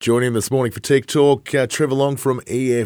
Joining him this morning for Tech Talk, Trevor Long from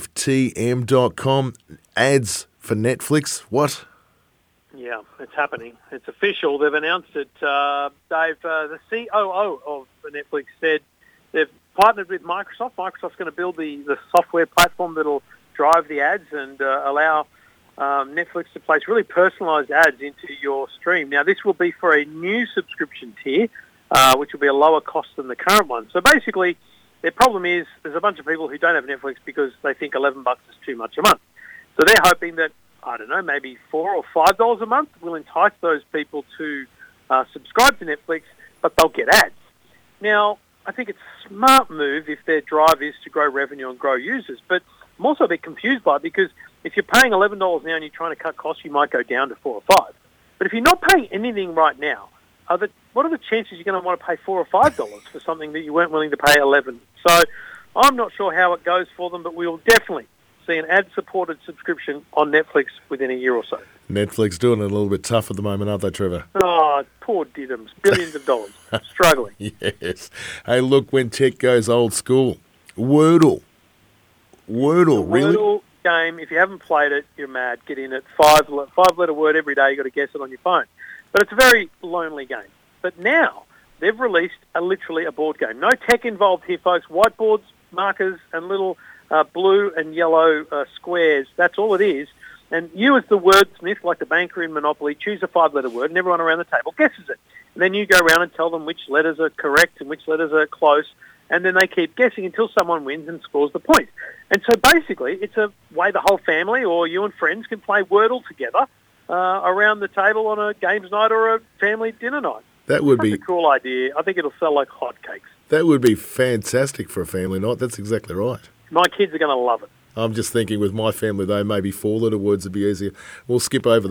EFTM.com. Ads for Netflix. What? Yeah, it's happening. It's official. They've announced it. Dave, the COO of Netflix, said they've partnered with Microsoft. Microsoft's going to build the software platform that'll drive the ads and allow Netflix to place really personalised ads into your stream. Now, this will be for a new subscription tier, which will be a lower cost than the current one. So basically, their problem is there's a bunch of people who don't have Netflix because they think $11 is too much a month. So they're hoping that, I don't know, maybe $4 or $5 a month will entice those people to subscribe to Netflix, but they'll get ads. Now, I think it's a smart move if their drive is to grow revenue and grow users, but I'm also a bit confused by it because if you're paying $11 now and you're trying to cut costs, you might go down to $4 or $5. But if you're not paying anything right now, what are the chances you're going to want to pay $4 or $5 for something that you weren't willing to pay $11? So I'm not sure how it goes for them, but we will definitely see an ad-supported subscription on Netflix within a year or so. Netflix doing it a little bit tough at the moment, aren't they, Trevor? Oh, poor diddums. Billions of dollars. Struggling. Yes. Hey, look, when tech goes old school, Wordle. Wordle, really? Wordle game, if you haven't played it, you're mad. Get in it. Five-letter word every day. You've got to guess it on your phone. But it's a very lonely game. But now they've released literally a board game. No tech involved here, folks. Whiteboards, markers, and little blue and yellow squares. That's all it is. And you as the wordsmith, like the banker in Monopoly, choose a five-letter word and everyone around the table guesses it. And then you go around and tell them which letters are correct and which letters are close. And then they keep guessing until someone wins and scores the point. And so basically it's a way the whole family or you and friends can play Wordle together around the table on a games night or a family dinner night. That would be a cool idea. I think it'll sell like hotcakes. That would be fantastic for a family night. That's exactly right. My kids are going to love it. I'm just thinking with my family, though, maybe four-letter words would be easier. We'll skip over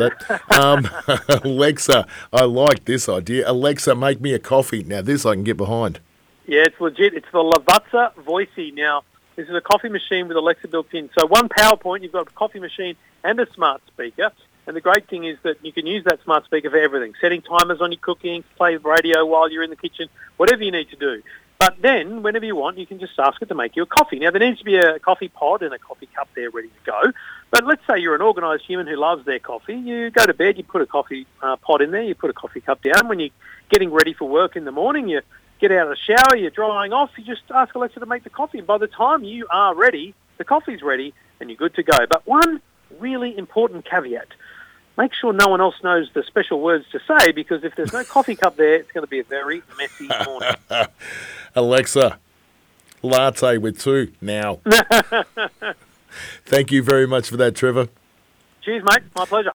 that. Alexa, I like this idea. Alexa, make me a coffee. Now, this I can get behind. Yeah, it's legit. It's the Lavazza Voicey. Now, this is a coffee machine with Alexa built in. So one PowerPoint, you've got a coffee machine and a smart speaker. And the great thing is that you can use that smart speaker for everything. Setting timers on your cooking, play radio while you're in the kitchen, whatever you need to do. But then, whenever you want, you can just ask it to make you a coffee. Now, there needs to be a coffee pod and a coffee cup there ready to go. But let's say you're an organised human who loves their coffee. You go to bed, you put a coffee pod in there, you put a coffee cup down. When you're getting ready for work in the morning, you get out of the shower, you're drying off, you just ask Alexa to make the coffee. And by the time you are ready, the coffee's ready and you're good to go. But one really important caveat. Make sure no one else knows the special words to say, because if there's no coffee cup there, it's going to be a very messy morning. Alexa, latte with 2 now. Thank you very much for that, Trevor. Cheers, mate. My pleasure.